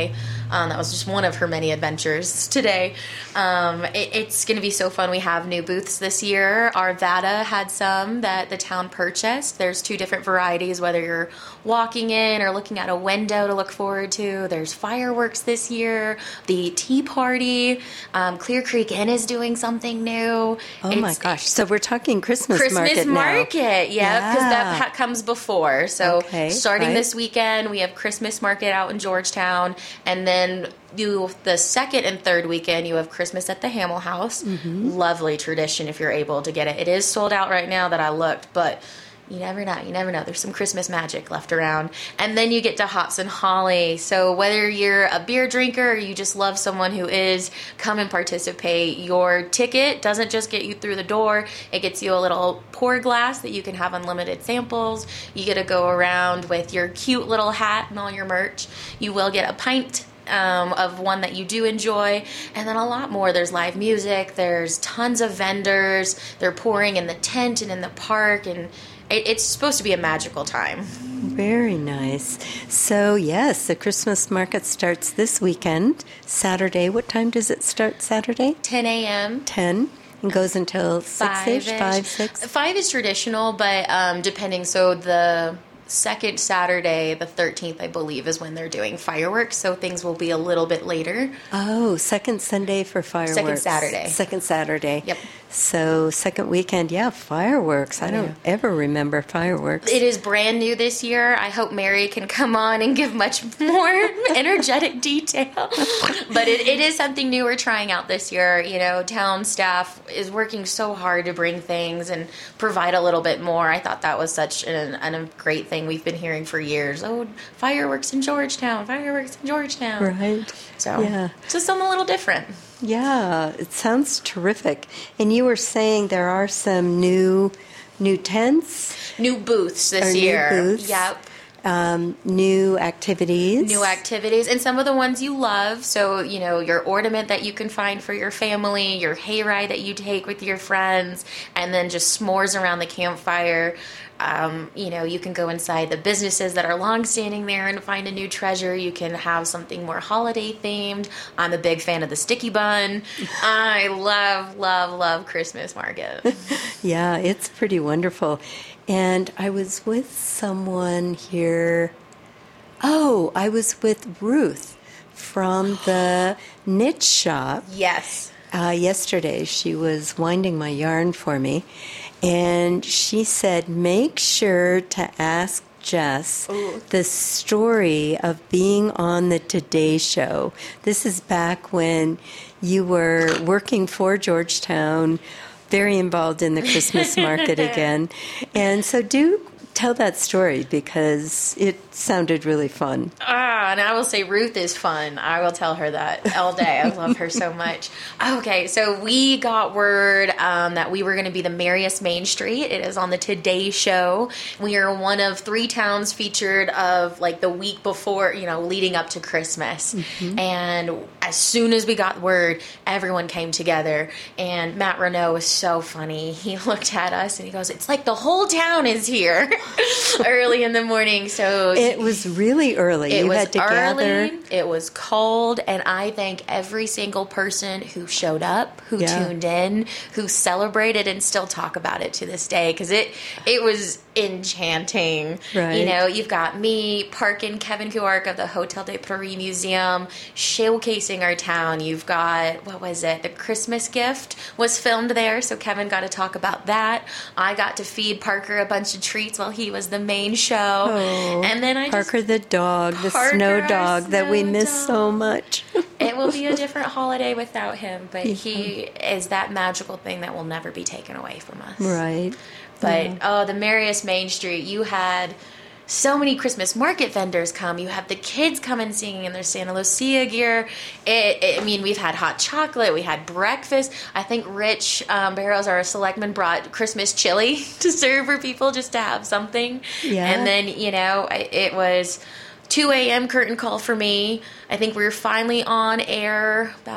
Um, that was just one of her many adventures today. Um, it, it's going to be so fun. We have new booths this year. Arvada had some that the town purchased. There's two different varieties, whether you're walking in or looking at a window to look forward to. There's fireworks this year. The tea party. Um, Clear Creek Inn is doing something new. Oh It's- my gosh! So we're talking Christmas, Christmas market, market, yeah, because Yeah. that ha- comes before. So Okay, starting right. this weekend, we have Christmas market out in Georgetown, and then you the second and third weekend you have Christmas at the Hamel House. Mm-hmm. Lovely tradition if you're able to get it. It is sold out right now that I looked, but. You never know. You never know. There's some Christmas magic left around. And then you get to Hops and Holly. So whether you're a beer drinker or you just love someone who is, come and participate. Your ticket doesn't just get you through the door. It gets you a little pour glass that you can have unlimited samples. You get to go around with your cute little hat and all your merch. You will get a pint Um, of one that you do enjoy, and then a lot more. There's live music, there's tons of vendors, they're pouring in the tent and in the park, and it, it's supposed to be a magical time. Very nice. So, yes, the Christmas market starts this weekend, Saturday. What time does it start Saturday? ten a.m. ten. And goes until six-ish, Five-ish. five, six? Five is traditional, but um, depending, so the second Saturday, the thirteenth, I believe, is when they're doing fireworks, so things will be a little bit later. Oh, second Sunday for fireworks. Second Saturday. Second Saturday. Yep. So, second weekend, yeah, fireworks. I don't ever remember fireworks. It is brand new this year. I hope Mary can come on and give much more energetic detail. But it, it is something new we're trying out this year. You know, town staff is working so hard to bring things and provide a little bit more. I thought that was such an, an, a great thing we've been hearing for years. Oh, fireworks in Georgetown, fireworks in Georgetown. Right. So, Yeah. just something a little different. Yeah, it sounds terrific. And you were saying there are some new new tents, New booths this Or new year. booths. Yep. um, new activities. New activities, and some of the ones you love. So, you know, your ornament that you can find for your family, your hayride that you take with your friends, and then just s'mores around the campfire. Um, you know, you can go inside the businesses that are long standing there and find a new treasure. You can have something more holiday themed. I'm a big fan of the sticky bun. I love, love, love Christmas market. Yeah, it's pretty wonderful. And I was with someone here. Oh, I was with Ruth from the knit shop. Yes. Uh, yesterday, she was winding my yarn for me, and she said, make sure to ask Jess Ooh. the story of being on the Today Show. This is back when you were working for Georgetown, very involved in the Christmas market again. And so do tell that story because it sounded really fun. Ah, and I will say Ruth is fun. I will tell her that all day. I love her so much. Okay, so we got word um, that we were going to be the merriest Main Street. It is on the Today Show. We are one of three towns featured of like the week before, you know, leading up to Christmas. Mm-hmm. And as soon as we got word, everyone came together. And Matt Renault was so funny. He looked at us and he goes, "It's like the whole town is here." Early in the morning. So it was really early. It you was had to early, gather. it was cold, and I thank every single person who showed up, who Yeah. tuned in, who celebrated and still talk about it to this day, because it, it was enchanting. Right. You know, you've got me, Park and Kevin Kuark of the Hotel de Paris Museum showcasing our town. You've got, what was it, The Christmas Gift was filmed there, so Kevin got to talk about that. I got to feed Parker a bunch of treats while he was the main show. Oh, and then I Parker just, the dog, the Parker, snow our dog that we snow miss dog. so much. It will be a different holiday without him, but he is that magical thing that will never be taken away from us. Right. But, Yeah. oh, the merriest Main Street, you had so many Christmas market vendors come. You have the kids coming singing in their Santa Lucia gear. It, it, I mean, we've had hot chocolate. We had breakfast. I think Rich um, Barrows, our selectman, brought Christmas chili to serve for people just to have something. Yeah. And then, you know, I- it was two a.m. curtain call for me. I think we were finally on air about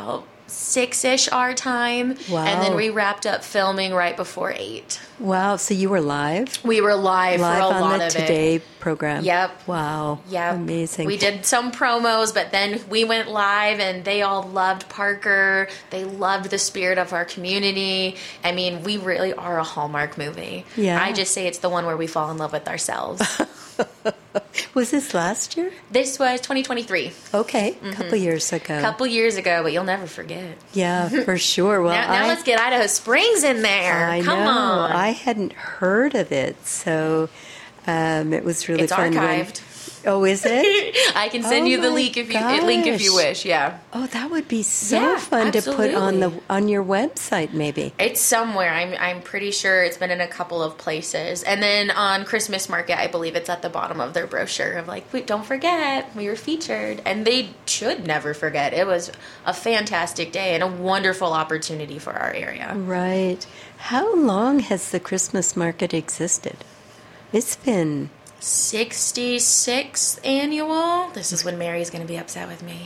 six-ish our time. Wow. And then we wrapped up filming right before eight. Wow. So you were live? We were live, Live for a on lot the of Today it. program. Yep. Wow. Yep. Amazing. We did some promos, but then we went live and they all loved Parker. They loved the spirit of our community. I mean, we really are a Hallmark movie. Yeah. I just say it's the one where we fall in love with ourselves. Was this last year? This was twenty twenty-three. Okay. A couple years ago. A couple years ago, but you'll never forget. Yeah, for sure. Well, now now I, let's get Idaho Springs in there. I Come know. on. I hadn't heard of it, so um, it was really It's fun. when- archived. Oh, is it? I can send Oh you the my link if you link if you gosh. wish. Yeah. Oh, that would be so Yeah, fun to put on the absolutely. on your website, maybe. It's somewhere. I'm I'm pretty sure it's been in a couple of places. And then on Christmas Market, I believe it's at the bottom of their brochure of like, wait, don't forget, we were featured. And they should never forget. It was a fantastic day and a wonderful opportunity for our area. Right. How long has the Christmas market existed? It's been sixty-sixth annual. This is when Mary's going to be upset with me.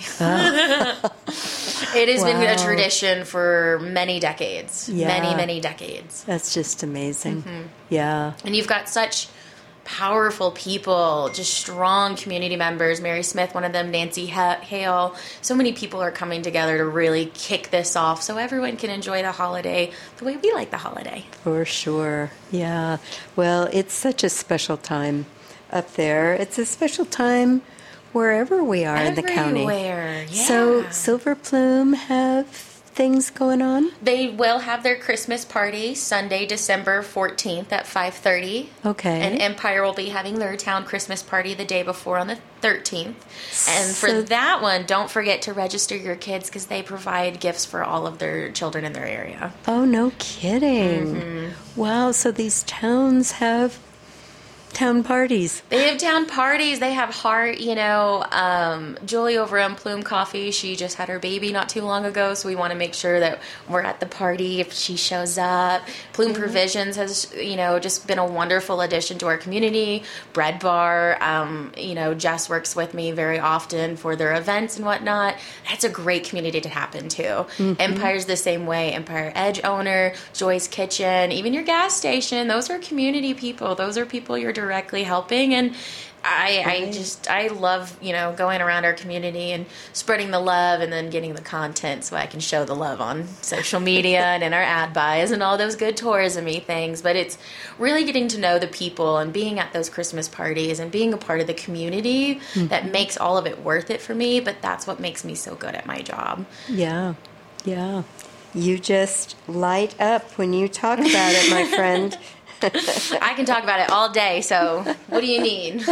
It has been a Wow. tradition for many decades. Yeah. Many, many decades. that's just amazing. Mm-hmm. Yeah. And you've got such powerful people, just strong community members. Mary Smith, one of them, Nancy Ha- Hale. So many people are coming together to really kick this off so everyone can enjoy the holiday the way we like the holiday. For sure. Yeah. Well, it's such a special time up there. It's a special time wherever we are in the county. Everywhere, yeah. So Silver Plume have things going on? They will have their Christmas party Sunday, December fourteenth at five thirty. Okay. And Empire will be having their town Christmas party the day before on the thirteenth. And for So- that one, don't forget to register your kids because they provide gifts for all of their children in their area. Oh, no kidding. Mm-hmm. Wow. So these towns have town parties. They have town parties. They have heart, you know, um, Julie over on Plume Coffee, she just had her baby not too long ago, so we want to make sure that we're at the party if she shows up. Plume Provisions has, you know, just been a wonderful addition to our community. Bread Bar, um, you know, Jess works with me very often for their events and whatnot. That's a great community to happen to. Empire's the same way. Empire Edge owner, Joy's Kitchen, even your gas station, those are community people. Those are people you're directly helping, and I, I just I love, you know, going around our community and spreading the love and then getting the content so I can show the love on social media and in our ad buys and all those good tourism-y things. But it's really getting to know the people and being at those Christmas parties and being a part of the community that makes all of it worth it for me, but that's what makes me so good at my job. Yeah. Yeah. You just light up when you talk about it, my friend. I can talk about it all day, so what do you need?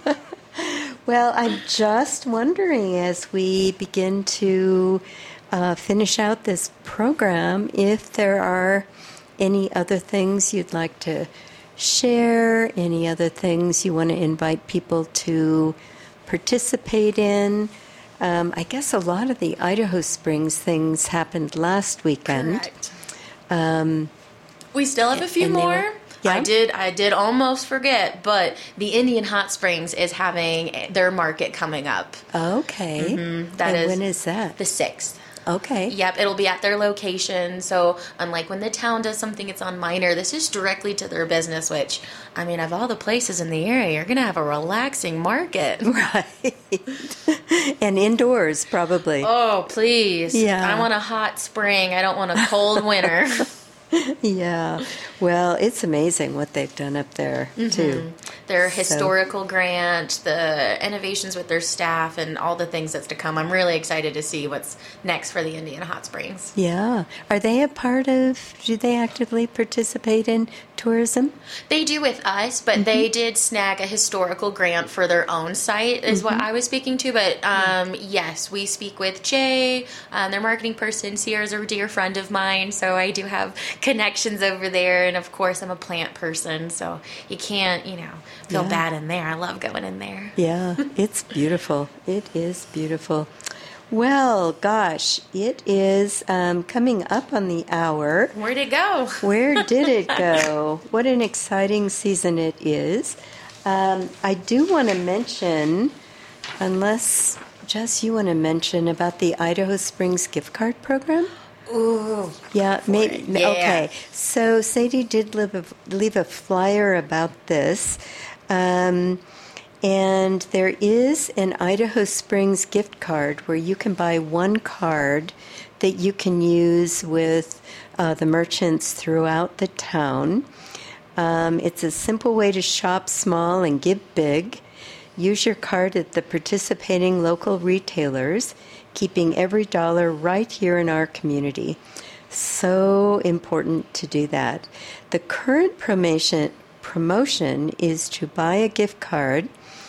Well, I'm just wondering as we begin to uh, finish out this program if there are any other things you'd like to share, any other things you want to invite people to participate in. Um, I guess a lot of the Idaho Springs things happened last weekend. Correct. Um, We still have a few And they more. were- Yeah? I did. I did almost forget, but the Indian Hot Springs is having their market coming up. okay. Mm-hmm. That and is when is that? the sixth. Okay. Yep, it'll be at their location. So, unlike when the town does something, it's on minor. This is directly to their business. Which, I mean, of all the places in the area, you're gonna have a relaxing market. Right. And indoors, probably. Oh, please! Yeah. I want a hot spring. I don't want a cold winter. Yeah. Well, it's amazing what they've done up there, too. Their So- historical grant, the innovations with their staff, and all the things that's to come. I'm really excited to see what's next for the Indian Hot Springs. Yeah. Are they a part of, do they actively participate in tourism? They do with us, but they did snag a historical grant for their own site, is what I was speaking to. But um, yes, we speak with Jay, um, their marketing person. Sierra's a dear friend of mine, so I do have connections over there. And of course, I'm a plant person, so you can't, you know, feel Yeah. bad in there. I love going in there. Yeah. It's beautiful. It is beautiful. Well, gosh, it is um, coming up on the hour. Where'd it go? Where did it go? What an exciting season it is. Um, I do want to mention, unless Jess, you want to mention about the Idaho Springs gift card program? Ooh. Yeah, maybe. Yeah. Okay. So Sadie did leave a, leave a flyer about this. Um, and there is an Idaho Springs gift card where you can buy one card that you can use with uh, the merchants throughout the town. Um, it's a simple way to shop small and give big. Use your card at the participating local retailers, keeping every dollar right here in our community. So important to do that. The current promotion, promotion is to buy a gift card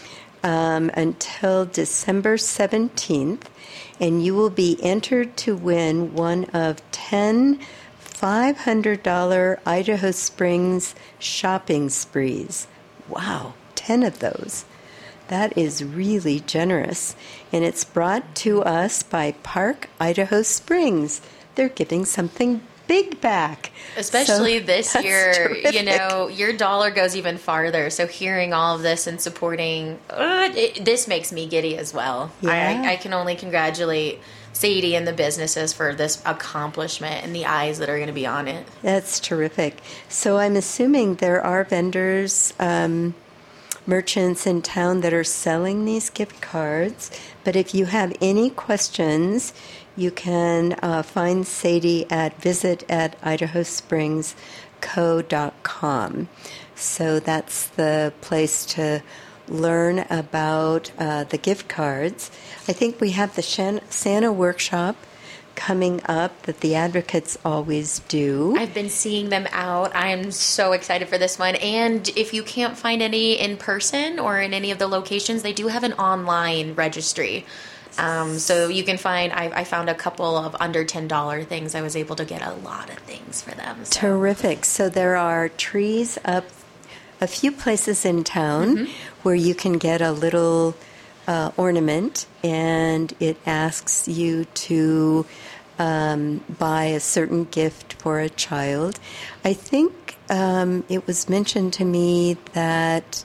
um, until December seventeenth, and you will be entered to win one of ten five hundred dollars Idaho Springs shopping sprees. Wow, ten of those. That is really generous. And it's brought to us by Park Idaho Springs. They're giving something big back. Especially So this that's year, terrific. you know, your dollar goes even farther. So hearing all of this and supporting, uh, it, this makes me giddy as well. Yeah. I, I can only congratulate Sadie and the businesses for this accomplishment and the eyes that are going to be on it. That's terrific. So I'm assuming there are vendors, um, merchants in town that are selling these gift cards. But if you have any questions, you can uh, find Sadie at visit at idaho springs co dot com. So that's the place to learn about uh, the gift cards. I think we have the Shan- Santa workshop coming up that the advocates always do. I've been seeing them out. I'm so excited for this one. And if you can't find any in person or in any of the locations, they do have an online registry. Um, so you can find, I, I found a couple of under ten dollars things. I was able to get a lot of things for them. So. Terrific. So there are trees up a few places in town Mm-hmm. where you can get a little uh, ornament, and it asks you to um, buy a certain gift for a child. I think um, it was mentioned to me that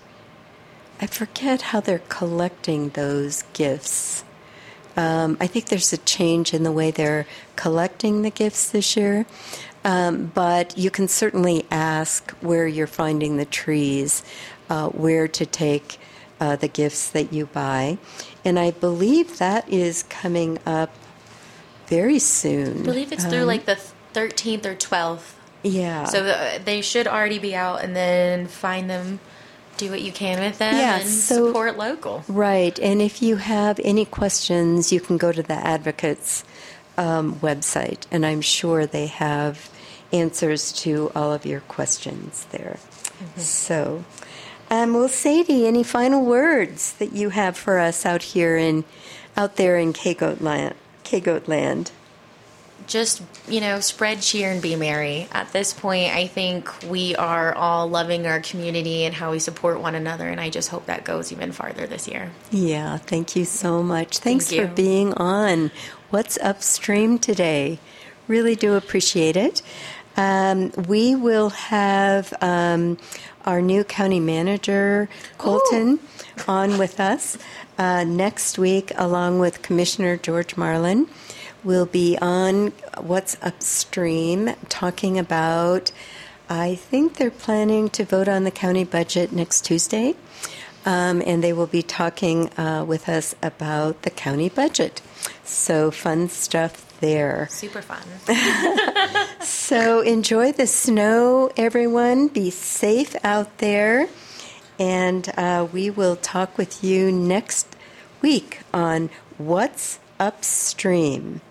I forget how they're collecting those gifts. Um, I think there's a change in the way they're collecting the gifts this year. Um, but you can certainly ask where you're finding the trees, uh, where to take uh, the gifts that you buy. And I believe that is coming up very soon. I believe it's through Um, like the thirteenth or twelfth. Yeah. So the, they should already be out, and then find them, do what you can with them, Yeah, and so- support local. Right. And if you have any questions, you can go to the Advocates um, website, and I'm sure they have answers to all of your questions there. Mm-hmm. So, um, well, Sadie, any final words that you have for us out here in, out there in K-Goat land? K-Goat land? Just, you know, spread cheer and be merry. At this point, I think we are all loving our community and how we support one another, and I just hope that goes even farther this year. Yeah, thank you so much. Thanks Thank for you. being on What's Upstream today. Really do appreciate it. Um, we will have um, our new county manager, Colton, on with us uh, next week, along with Commissioner George Marlin. We'll be on What's Upstream talking about, I think they're planning to vote on the county budget next Tuesday. Um, and they will be talking uh, with us about the county budget. So fun stuff there. Super fun. So enjoy the snow, everyone. Be safe out there. And uh, we will talk with you next week on What's Upstream.